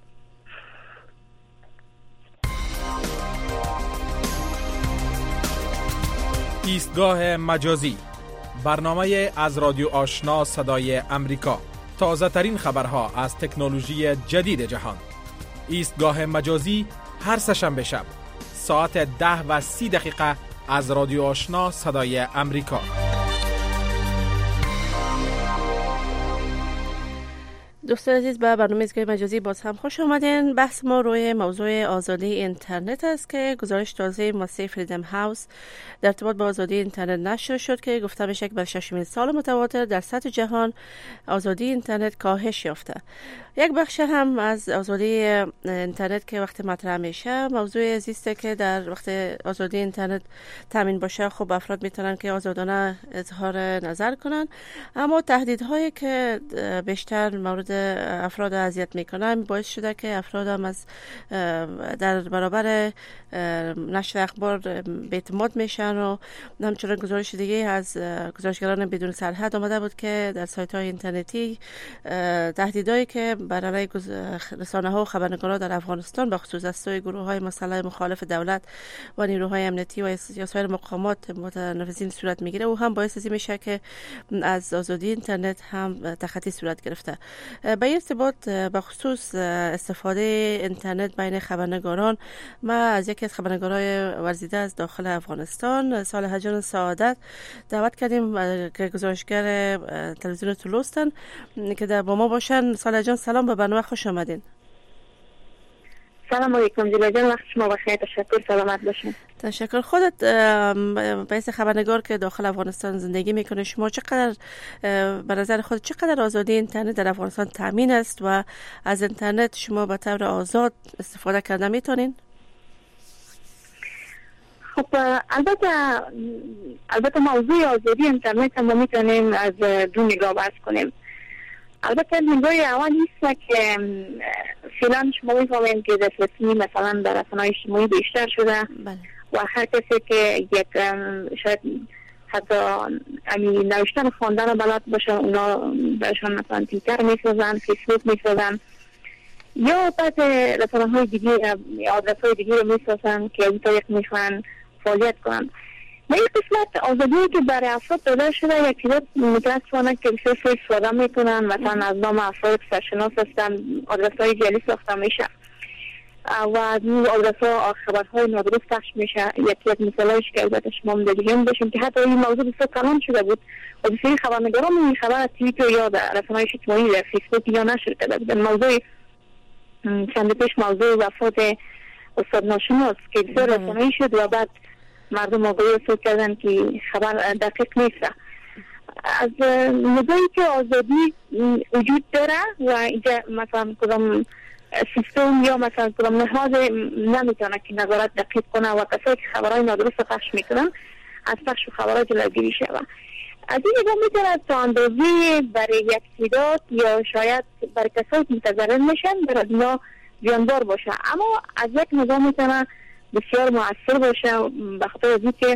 ایستگاه مجازی، برنامه از رادیو آشنا صدای امریکا، تازه ترین خبرها از تکنولوژی جدید جهان. ایستگاه مجازی هر سه‌شنبه شب ساعت ده و سی دقیقه از رادیو آشنا صدای امریکا. دوستان عزیز، به برنامه ایستگاه مجازی باز هم خوش آمدین. بحث ما روی موضوع آزادی اینترنت است که گزارش تازه مؤسسه فریدم هاوس در ارتباط با آزادی اینترنت نشر شد که گفته میشه که بر ششمین سال متواتر در سطح جهان آزادی اینترنت کاهش یافته. یک بخش هم از آزادی اینترنت که وقت مطرح میشه موضوع زیسته که در وقت آزادی اینترنت تامین باشه، خب افراد میتونن که آزادانه اظهار نظر کنن، اما تهدیدهایی که بیشتر مورد افراد اذیت میکنن باعث شده که افراد هم از در برابر نشر اخبار بی‌اعتماد میشن و همچنین گزارش دیگه از گزارشگران بدون سرحد آمده بود که در سایت های اینترنتی تهدیدایی که برای رسانه ها و خبرنگاران در افغانستان به خصوص از سوی گروه های مسلح مخالف دولت و نیروهای امنیتی و سایر مقامات متنفذین صورت میگیره و هم باعث میشه که از آزادی اینترنت هم تخطی صورت گرفته. به ارتباط به خصوص استفاده اینترنت بین خبرنگاران، ما از یکی از خبرنگارای ورزیده از داخل افغانستان صالح جان سعادت دعوت کردیم که گزارشگر تلویزیون طولوستن که در با ما باشن. صالح جان سلام، به برنامه خوش آمدین. سلام علیکم جلیل جان، وقت شما بخیر. تشکر، سلامت باشین. تشکر. خودت به حیث خبرنگار که داخل افغانستان زندگی میکنه، شما چقدر به نظر خود چقدر آزادی اینترنت در افغانستان تامین است و از اینترنت شما به طور آزاد استفاده کردن میتونین؟ خب البته البته موضوع آزادی اینترنت هم میتونیم از دو نگاه بحث کنیم. البته نگاه اول نیست که فعلا شما میفهمید که دسترسی مثلا در رسانه‌های اجتماعی بیشتر شده بله. و هر کسی که یک شاید حتی امی نوشتن و خواندن بلد باشه اونا برشان مثلا توییتر میسازن، فیسبوک میسازن یا بعد رسانه‌های دیگه آدرس‌های دیگه رو میسازن که این طریق میخوان فعالیت کنن. و این قسمت آزادی که برای افراد داده شده یک چیزا متاسفانه که بسیار سوی استفاده میکنن، مثلا از نام افراد که سرشناس هستن آدرس‌های جعلی ساخته میشه و از این آدرس‌ها خبرهای نادرست پخش میشه. یکی از مثالایش که البته شما هم دیگه داشتیم که حتی این موضوع بسیار کلان شده بود و بسیاری خبرنگاران این خبر از توییتر یا در رسانه‌های اجتماعی در فیسبوک یا نشر کرده بودن. موضوع چند پیش موضوع وفات استاد ناشناس که بسیار رسانه‌ای شد و بعد مردم آگاهی احساس کردن که خبر دقیق نیست. از نگاهی که آزادی وجود داره و اینجا مثلا کدام سیستم یا مثلا کدام نهاد نمیتونه که نظارت دقیق کنه و کسایی که خبرهای نادرست پخش میکنن از پخش خبرهای جلوگیری شود. از این نگاه میتونه تا اندازه برای یک تعداد یا شاید برای کسایی که متضرر میشن برای اینا زیانبار باشه، اما از یک نگاه میتونه بسیار مؤثر باشه به خاطر از اینکه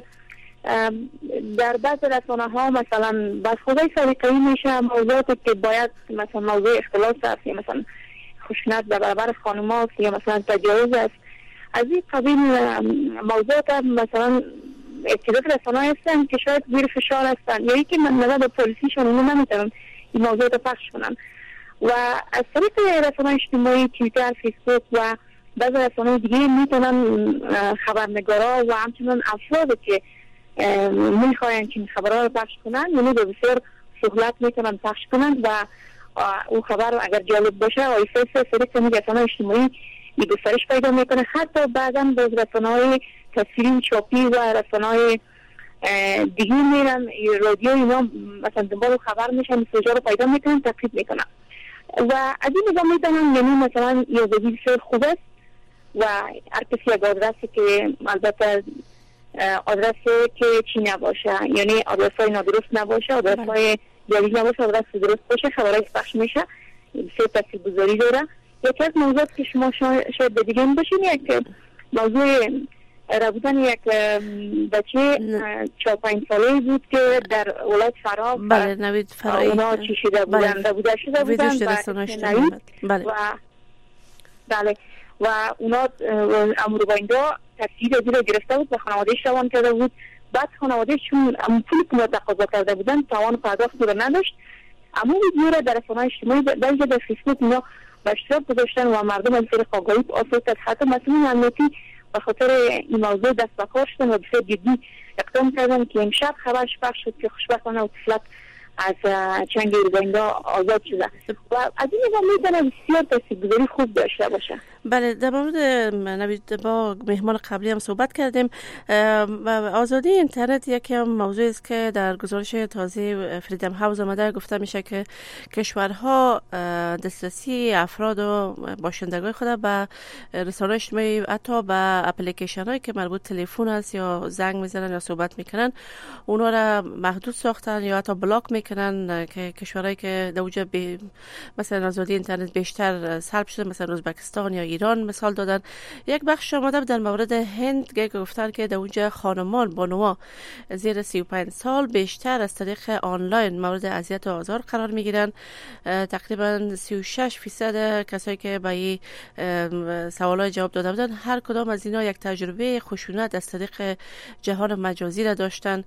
در بعض رسانه ها مثلا بس خودای سابقه‌ای میشه موضوعاتی که باید مثلا موضوع اختلاس است یا مثلا خشونت در برابر خانم‌ها یا مثلا تجاوز است، از این قبیل موضوعات مثلا ابتدای رسانه هستن که شاید زیر فشار هستن یا اینکه من نظر به پلیسیشون اونو نمیتونن این موضوعات پخش کنن و از طریق رسانه اجتماعی توییتر، فیسبوک و بعض رسانه دیگه میتونن خبرنگارا و همچنین افرادی که میخواین که خبرها رو پخش کنن یعنی به بسیار سهولت میتونن پخش کنن و اون خبر اگر جالب باشه آیسته سریع رسانه اجتماعی این گسترش پیدا میکنه. حتی بعضا باز رسانه های تصویری چاپی و رسانه های دیگه میرن رادیو اینا مثلا دنبال خبر میشن سجا رو پیدا میکنن تقریب میکنن و از این نظام میتونن یعنی مثلا یازدگی بسیار خوب است و هر کسی یک آدرسی که البته آدرسی که چی نباشه یعنی آدرس های نادرست نباشه، آدرس های جدید نباشه، آدرس درست باشه خبرهای پخش میشه بسیار تاثیرگذاری داره. یکی از موضوعات که شما شاید بدیدین باشین یک موضوع رابطان یک بچه چهار پنج ساله بود که در ولایت فرا بله نوید فرایی اونا چیشیده بودن بله. بوده شده بودن بله. و بله و اونا امور با اینجا تصویر ازی رو گرفته بود و خانوادهش روان کرده بود. بعد خانوادهش چون پولی که ما تقاضا کرده بودن توان پرداخت رو نداشت، اما ویدیو را در رسانه‌های اجتماعی در در فیسبوک اینا به اشتراک گذاشتن و مردم از طریق آگاهی آسودت حتی مسئولین امنیتی به خاطر این موضوع دست به کار شدن و بسیار جدی اقدام کردن که امشب خبرش پخش شد که خوشبختانه و طفلک از چنگ روزنگا آزاد شده و از این نظام میتونه بسیار تاثیرگذاری خوب داشته باشه. بله در مورد نوید با مهمان قبلی هم صحبت کردیم. آزادی اینترنت یکی هم موضوعی است که در گزارش تازه فریدم هاوس آمده گفته میشه که کشورها دسترسی افراد و باشندگان خود به رسانه‌های اجتماعی حتی به اپلیکیشن هایی که مربوط تلفن است یا زنگ میزنن یا صحبت میکنن اونا را محدود ساختن یا حتی بلاک میکنن که کشورهایی که در اونجا مثلا آزادی اینترنت بیشتر سلب شده مثلا ازبکستان یا ایران مثال دادن. یک بخش آمده در مورد هند که گفتن که در اونجا خانمان بانوها زیر سی و پنج سال بیشتر از طریق آنلاین مورد اذیت و آزار قرار میگیرن. تقریبا سی و شش فیصد کسایی که به این سوالات جواب داده بودن هر کدام از اینا یک تجربه خشونت از طریق جهان مجازی را داشتن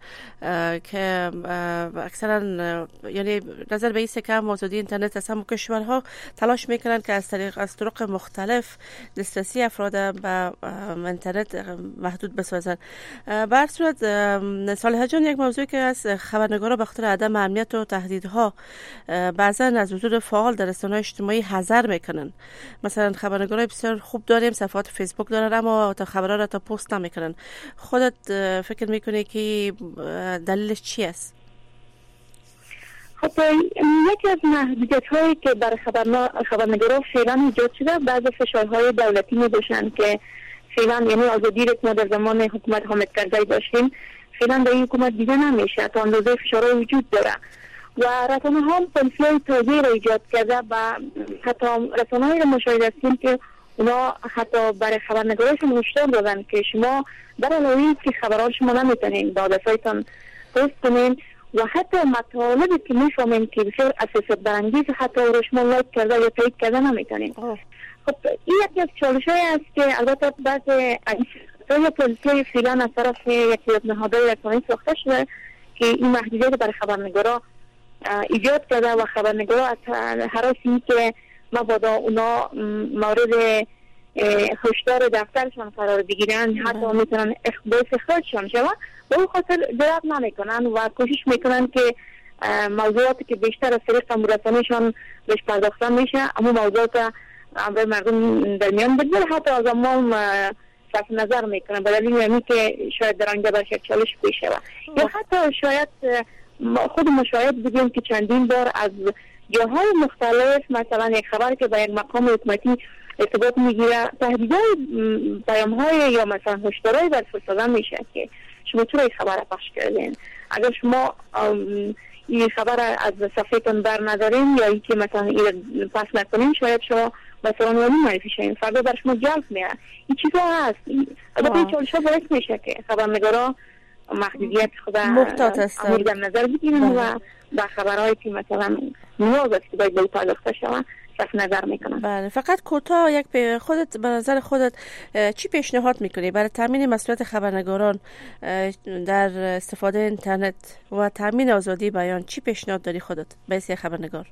که اکثرا یعنی نظر به این که آزادی اینترنت از همون کشورها تلاش میکنن که از طریق از طرق مختلف دسترسی افراد به اینترنت محدود بسازن. به هر صورت صالحه جان یک موضوعی که از خبرنگارا به خاطر عدم امنیت و تهدیدها بعضا از حضور فعال در رسانه‌های اجتماعی حذر میکنن. مثلا خبرنگارای بسیار خوب داریم صفحات فیسبوک دارن اما تا خبرها را تا پست نمیکنن. خودت فکر میکنی که دلیلش چی است؟ خب یکی از محدودیت هایی که برای خبرنگاران فعلا ایجاد شده بعض فشارهای دولتی می باشند که فعلا یعنی آزادی رو که ما در زمان حکومت حامد کرزی داشتیم فعلا در این حکومت دیگه نمیشه تا اندازه فشارهای وجود داره و رسانه ها پالیسی های تازه را ایجاد کرده و حتی رسانه هایی را مشاهده هستیم که اونا حتی برای خبرنگارانشون هشدار دادن که شما برای علاوه که خبرها شما نمیتونین با آدرسایتان پست کنین و حتی مطالبی که میفهمیم که بسیار اساس برانگیز حتی رو شما لایک کرده یا تایید کرده نمیتونیم. خب این یکی از چالش‌هایی است که البته بعض یا پلیسی فعلا از طرف یکی از نهادهای رسانه‌ای ساخته شده که این محدودیت برای خبرنگارا ایجاد کرده و خبرنگارا از هراسی که مبادا اونا مورد هشدار دفترشان قرار بگیرن حتی میتونن باعث اخراجشان شود به اون خاطر جرأت نمیکنن و کوشش میکنن که موضوعاتی که بیشتر از طریق رسانه‌شان بهش پرداخته میشه اما موضوعات امر مردم در میان بگذاره حتی از امام صرف نظر میکنن به دلیل اینکه که شاید در آنجا برش یک چالش پیش شود یا حتی شاید خود مشاهد بودیم که چندین بار از جاهای مختلف مثلا یک خبر که به یک مقام حکومتی ارتباط میگیره تهدیدهای پیام‌های یا مثلا هشدارهای بر فرستادن میشه که شما چرا این خبر پخش کردین اگر شما این خبر از صفحهتون بر ندارین یا اینکه مثلا این پس نکنین، شاید شما مثلا ولی معرفی شین، فردا بر شما جلب میاد. این چیزا هست. البته این چالش ها باعث میشه که خبرنگارا محدودیت خود محتاط هستن در نظر بگیرن و در خبرهایی که مثلا نیاز است که باید به پرداخته شود صرف نظر میکنن. بله، فقط کوتاه یک به خودت به نظر خودت چی پیشنهاد میکنی برای تامین مسئولیت خبرنگاران در استفاده اینترنت و تامین آزادی بیان؟ چی پیشنهاد داری خودت به عنوان خبرنگار؟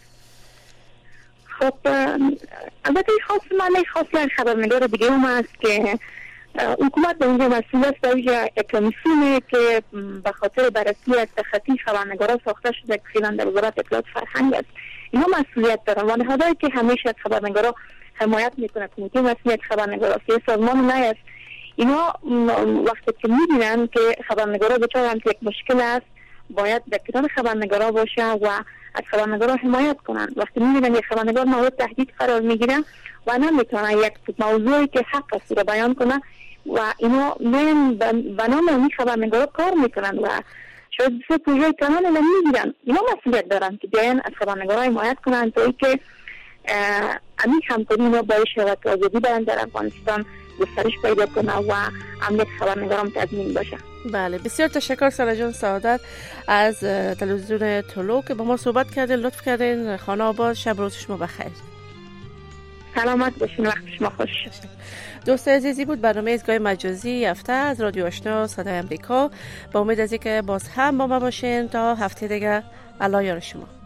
خب البته خاص من خاص خبرنگار دیگه هم است که حکومت به اینجا مسئول است. در اینجا کمیسیونی که به خاطر بررسی از تخطی خبرنگاران ساخته شده که فعلا در وزارت اطلاعات فرهنگ است، اینا مسئولیت دارن و نهادهایی که همیشه از خبرنگارا حمایت میکنه، کمیته مسئولیت خبرنگارا که سازمان نه است، اینا وقتی که میبینن که خبرنگارا دچار یک مشکل است باید در کنار خبرنگارا باشه و از خبرنگارا حمایت کنن. وقتی میبینن یک خبرنگار مورد تهدید قرار میگیره و نمیتونه یک موضوعی که حق است رو بیان کنه و اینا من به نام این خبرنگارا کار میکنن و شاید سه پروژه کانال نمیگیرن، اینا مسئولیت دارن که بیان از خبرنگارا حمایت کنن تا اینکه امید همکاری اینا باعث شود که آزادی بیان در افغانستان گسترش پیدا کنه و امنیت خبرنگاران تضمین باشه. بله، بسیار تشکر ساله جان سعادت از تلویزیون طلوع که با ما صحبت کردین، لطف کردین. خانه آباد، شب روز شما بخیر. سلامت باشین، وقت شما خوش. دوست عزیزی بود برنامه ایستگاه مجازی هفته از رادیو آشنا صدای امریکا. با امید از اینکه باز هم با ما باشین تا هفته دیگه. الله یار شما.